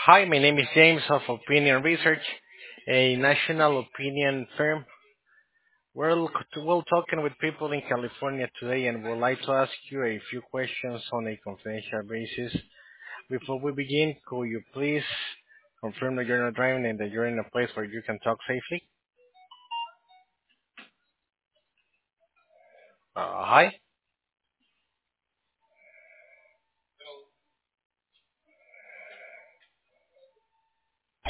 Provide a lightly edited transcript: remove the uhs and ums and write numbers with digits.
Hi, my name is James of Opinion Research, a national opinion firm. We're talking with people in California today and would like to ask you a few questions on a confidential basis. Before we begin, could you please confirm that you're not driving and that you're in a place where you can talk safely? Hi.